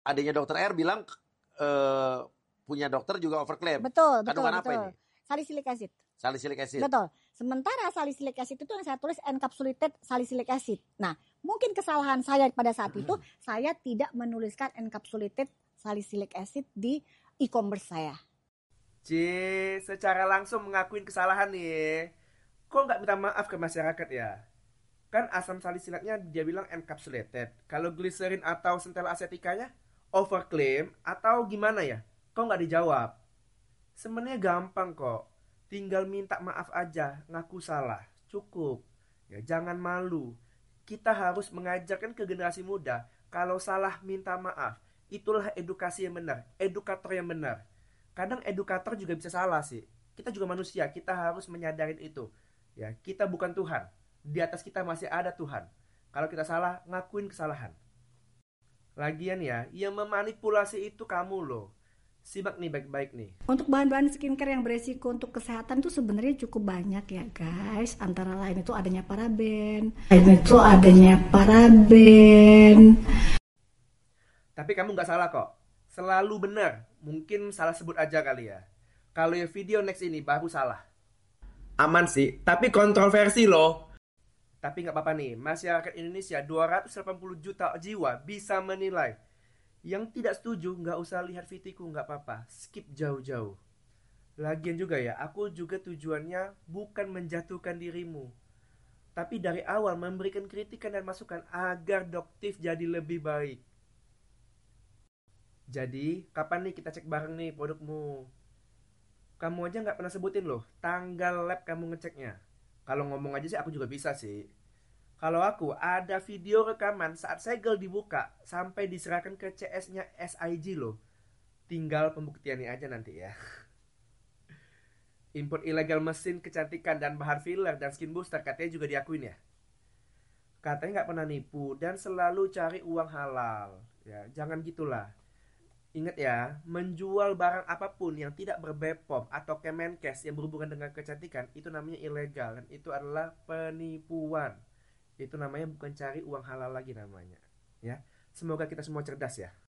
adanya dokter R bilang punya dokter juga overclaim. Betul. Kandungan apa ini? Salicylic acid. Salicylic acid. Betul. Sementara salicylic acid itu yang saya tulis encapsulated salicylic acid. Nah, mungkin kesalahan saya pada saat itu, saya tidak menuliskan encapsulated salicylic acid di e-commerce saya. Secara langsung mengakuin kesalahan nih. Kok nggak minta maaf ke masyarakat ya? Kan asam salisilatnya dia bilang encapsulated. Kalau glycerin atau centella aceticanya overclaim atau gimana ya? Kok nggak dijawab? Sebenarnya gampang kok. Tinggal minta maaf aja, ngaku salah. Cukup. Ya jangan malu. Kita harus mengajarkan ke generasi muda kalau salah minta maaf. Itulah edukasi yang benar, edukator yang benar. Kadang edukator juga bisa salah sih. Kita juga manusia, kita harus menyadari itu. Ya, kita bukan Tuhan. Di atas kita masih ada Tuhan. Kalau kita salah, ngakuin kesalahan. Lagian ya, yang memanipulasi itu kamu loh. Simak nih baik-baik nih. Untuk bahan-bahan skincare yang beresiko untuk kesehatan itu sebenarnya cukup banyak ya guys. Antara lain itu adanya paraben. Tapi kamu nggak salah kok. Selalu benar. Mungkin salah sebut aja kali ya. Kalau yang video next ini baru salah. Aman sih, tapi kontroversi loh. Tapi nggak apa-apa nih, masyarakat Indonesia 280 juta jiwa bisa menilai. Yang tidak setuju nggak usah lihat videoku, nggak apa-apa, skip jauh-jauh. Lagian juga ya, aku juga tujuannya bukan menjatuhkan dirimu, tapi dari awal memberikan kritikan dan masukan agar Doktif jadi lebih baik. Jadi, kapan nih kita cek bareng nih produkmu? Kamu aja nggak pernah sebutin loh tanggal lab kamu ngeceknya. Kalau ngomong aja sih aku juga bisa sih. Kalau aku ada video rekaman saat segel dibuka sampai diserahkan ke CS-nya SIG loh. Tinggal pembuktiannya aja nanti ya. Import ilegal mesin kecantikan dan bahan filler dan skin booster katanya juga diakuin ya. Katanya nggak pernah nipu dan selalu cari uang halal. Ya, jangan gitulah. Ingat ya, menjual barang apapun yang tidak berbepom atau Kemenkes yang berhubungan dengan kecantikan itu namanya ilegal dan itu adalah penipuan. Itu namanya bukan cari uang halal lagi namanya. Ya, semoga kita semua cerdas ya.